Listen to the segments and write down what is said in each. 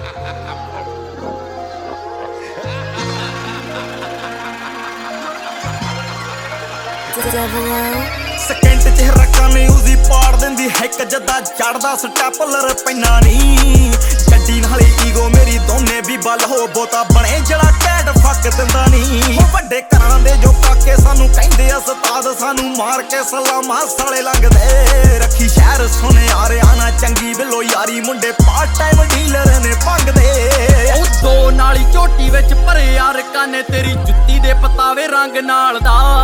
second ਚ ਰਕਾਂ ਨੇ ਉਸਦੀ ਪਾੜ ਦਿੰਦੀ ਇੱਕ ਜੱਦਾ ਚੜਦਾ ਸਟੈਪਲਰ ਪੈਨਾ ਨੀ ਗੱਡੀ ਨਾਲੇ ਈਗੋ ਮੇਰੀ ਦੋਨੇ ਵੀ ਬੱਲ ਹੋ ਬੋਤਾ ਬਣੇ ਜਿਹੜਾ ਕੈਟ ਫੱਕ ਦਿੰਦਾ ਨੀ ਵੱਡੇ ਘਰਾਂ ਦੇ ਜੋ ਕਾਕੇ ਸਾਨੂੰ ਕਹਿੰਦੇ ਉਸਤਾਦ ਸਾਨੂੰ ਮਾਰ ਕੇ ਸਲਾਮਾਂ ਸਾਲੇ ਲੰਘਦੇ ਰੱਖੀ ਸ਼ਹਿਰ ਸੁਨੇ ਯਾਰਿਆਂ ਨਾ ਚੰਗੀ ਬਿੱਲੋ ਯਾਰੀ ਮੁੰਡੇ ਪਾਰਟ ਟਾਈਮ ਡੀਲਰ ਨੇ ਭੰਗਦੇ ਉਹ ਦੋ ਨਾਲੀ ਝੋਟੀ ਵਿੱਚ ਭਰੇ ਯਾਰ ਕਾਨੇ ਤੇਰੀ ਜੁੱਤੀ ਦੇ ਪਤਾਵੇ ਰੰਗ ਨਾਲ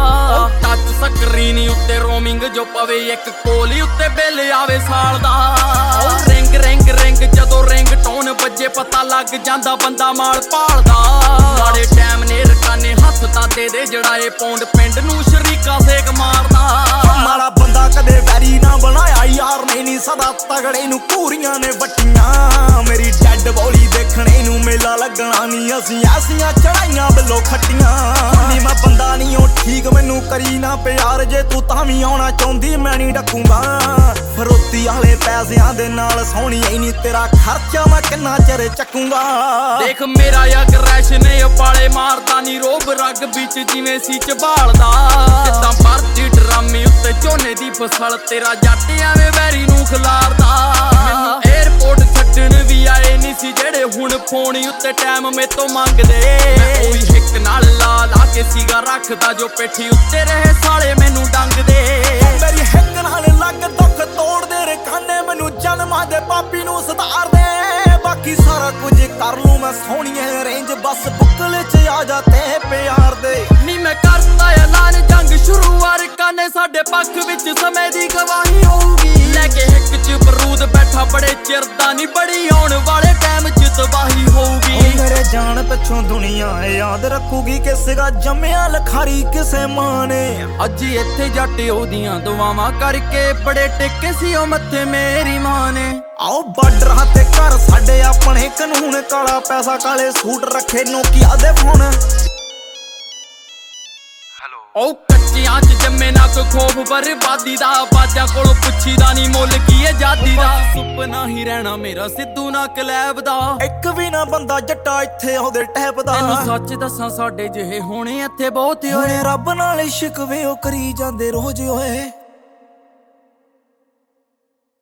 ਦਾ ਟੱਚ ਸਕਰੀਨ ਉੱਤੇ ਰੋਮਿੰਗ ਜੋ ਪਵੇ ਇੱਕ ਕੋਲੀ ਉੱਤੇ ਬਿੱਲ ਆਵੇ ਸਾਲ ਦਾ ਰਿੰਗ ਰਿੰਗ ਰਿੰਗ ਜਦੋਂ ਰਿੰਗ ਟੋਨ ਵੱਜੇ ਪਤਾ ਲੱਗ ਜਾਂਦਾ ਬੰਦਾ ਮਾਲ ਭਾਲਦਾ ਮਾੜੇ ਟਾਈਮ ਨੇ ਰਕਾਨੇ ਹੱਥ ਤਾਤੇ ਦੇ ਜਿਹੜਾ ਇਹ ਪੌਂਡ ਪਿੰਡ ਨੂੰ ਸ਼ਰੀਕਾ ਸੇਕ ਮਾਰਦਾ ਮਾੜਾ ਬੰਦਾ ਕਦੇ ਵੈਰੀ ਨਾ ਬਣਾਇਆ ਯਾਰ ਨਹੀਂ ਸਦਾ ਤਗੜੇ ਨੂੰ ਪੂਰੀਆਂ ਨੇ ਵੱਟੀਆਂ ਮੇਰੀ ਡੈਡ ਬੋਲੀ ਦੇਖਣੇ ਨੂੰ ਮੇਲਾ ਲੱਗਣਾ ਨਹੀਂ ਅਸੀਂ ਐਸੀਆਂ ਚੜਾਈਆਂ ਬਿੱਲੋ ਖੱਟੀਆਂ ਨਹੀਂ ਮੈਂ ਬੰਦਾ ਨਹੀਂ ਉਹ ਠੀਕ ਮੈਨੂੰ ਕਰੀ ਨਾ ਪਿਆਰ ਜੇ ਤੂੰ ਤਾਂ ਵੀ ਆਉਣਾ ਚਾਹੁੰਦੀ ਮੈਂ ਨਹੀਂ ਡੱਕੂਗਾ ਫਰੋਤੀ ਵਾਲੇ ਪੈਸਿਆਂ ਦੇ ਨਾਲ ਸੋਹਣੀ ਐ ਨਹੀਂ ਤੇਰਾ ਖਰਚਾ ਮੈਂ ਕਿੰਨਾ ਚਿਰ ਚੱਕੂਗਾ ਦੇਖ ਮੇਰਾ ਅਗਰੈਸ਼ਨ ਨੇ ਉਪਾਲੇ ਮਾਰਦਾ ਨਹੀਂ ਰੋਬ ਰਗ ਵਿੱਚ ਜਿਵੇਂ ਸੀ ਝਬਾਲਦਾ ਜਿੱਦਾਂ ਭਰਤੀ ਡਰਾਮੇ ਉੱਤੇ ਝੋਨੇ ਦੀ ਫਸਲ ਤੇਰਾ ਜੱਟ ਐਵੇਂ ਵੈਰੀ ਨੂੰ ਖਿਲਾਰਦਾ ਮੈਨੂੰ 에어ਪੋਰਟ ਛੱਡਣ ਵੀ ਆਏ ਨਹੀਂ ਸੀ ਜਿਹੜੇ ਹੁਣ ਫੋਨ ਉੱਤੇ ਟਾਈਮ ਮੇਤੋਂ ਮੰਗਦੇ ਮੈਂ ਉਹੀ ਹਿੱਕ ਨਾਲ ਲਾ ਕੇ ਸੀਗਾ ਰੱਖਦਾ ਜੋ ਪੇਠੀ ਉੱਤੇ ਰਹੇ ਸਾਲੇ ਮੈਨੂੰ ਡੰਗਦੇ ਮੇਰੀ ਹਿੱਕ ਨਾਲ ਲੱਗ ਦੁੱਖ ਤੋੜਦੇ ਰਕਾਨੇ ਮੈਨੂੰ ਜਨਮਾਂ ਦੇ ਪਾਪੀ ਨੂੰ ਸਤਾਰਦੇ ਬਾਕੀ ਸਾਰਾ ਕੁਝ ਕਰ ਲੂੰ ਮੈਂ ਸੋਹਣੀਏ ਰੇਂਜ ਬਸ ਬੁੱਕਲੇ ਚ ਆ ਜਾ ਤੇ ਪਿਆਰ ਦੇ ਨੀ ਮੈਂ ਕਰਤਾ ਐਲਾਨ ਜੰਗ ਸ਼ੁਰੂ ਰਕਾਨੇ ਸਾਡੇ ਪੱਖ ਵਿੱਚ ਸਮੇਂ ਦੀ ਗਵਾਹੀ ਹੋਊਗੀ ਲੈ ਕੇ ਹਿੱਕ ਚ ਬਰੂਦ ਬੈਠਾ ਬੜੇ ਚਿਰ ਦਾ ਨੀ ਬੜੀ ਆਉਣ ਵਾਲੇ ਟਾਈਮ ਚ ਤਬਾਹੀ ਹੋਊਗੀ ਮੇਰੇ ਜਾਣ ਪਿੱਛੋਂ ਦੁਨੀਆ ਯਾਦ ਰੱਖੂਗੀ ਕਿਸੇ ਦਾ ਜੰਮਿਆ ਲਖਾਰੀ ਕਿਸੇ ਮਾਂ ਨੇ ਅੱਜ ਇੱਥੇ ਜੱਟ ਉਹਦੀਆਂ ਦੁਆਵਾਂ ਕਰਕੇ ਬੜੇ ਟਿੱਕੇ ਸੀ ਉਹ ਮੱਥੇ ਮੇਰੀ ਮਾਂ ਨੇ ਆਓ ਬਾਰਡਰਾਂ ਤੇ ਘਰ ਸਾਡੇ ਆਪਣੇ ਕਾਨੂੰਨ ਕਾਲਾ ਪੈਸਾ ਕਾਲੇ ਸੂਟ ਰੱਖੇ ਨੋਕੀਆ ਦੇ ਫੋਨ ਉਹ ਕੱਚਿਆਂ ਚ ਜੰਮੇ ਨਾ ਕੋ ਖੋਫ ਬਰਬਾਦੀ ਦਾ ਬਾਜਾਂ ਕੋਲੋਂ ਪੁੱਛੀਦਾ ਨਹੀਂ ਮੁੱਲ ਕੀ ਆਜ਼ਾਦੀ ਦਾ ਸੁਪਨਾ ਹੀ ਰਹਿਣਾ ਮੇਰਾ ਸਿੱਧੂ ਨਾ ਕਲੈਬ ਦਾ ਇੱਕ ਵੀ ਨਾ ਬੰਦਾ ਜੱਟਾ ਇੱਥੇ ਉਹਦੇ ਟੈਪ ਦਾ ਤੈਨੂੰ ਸੱਚ ਦੱਸਾਂ ਸਾਡੇ ਜਿਹੇ ਹੋਣੇ ਇੱਥੇ ਬਹੁਤ ਹੋਏ ਰੱਬ ਨਾਲ ਸ਼ਿਕਵੇ ਉਹ ਕਰੀ ਜਾਂਦੇ ਰੋਜ਼ ਓਏ